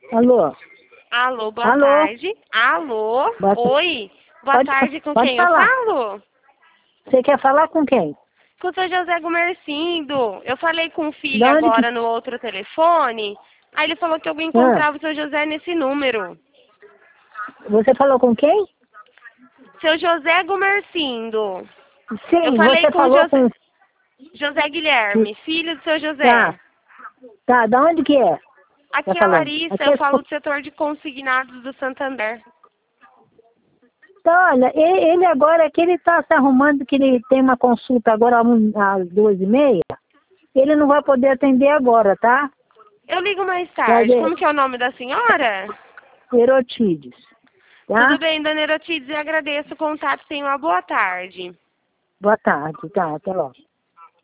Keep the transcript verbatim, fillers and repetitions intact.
Alô? Alô, boa Alô? tarde. Alô? Boa ta- Oi. Boa Pode- tarde, com pode quem falar. eu falo? Você quer falar com quem? Com o seu José Gumercindo. Eu falei com o filho Da onde agora que... no outro telefone. Aí ele falou que eu Ah, encontrava o seu José nesse número. você falou com quem? Seu José Gumercindo. Eu Sim, falei você com o falou José, com... José Guilherme, filho do seu José. Tá, tá, da onde que é? Tá Aqui é a falando? Larissa, Aqui eu é... falo do setor de consignados do Santander. Tá, olha, e- ele agora que ele tá se arrumando, que ele tem uma consulta agora às duas e meia, ele não vai poder atender agora, tá? Eu ligo mais Vai tarde. ver Como que é o nome da senhora? Erotides, tá? Tudo bem, dona Erotides, eu agradeço o contato. Tenha uma boa tarde. Boa tarde, tá, até logo.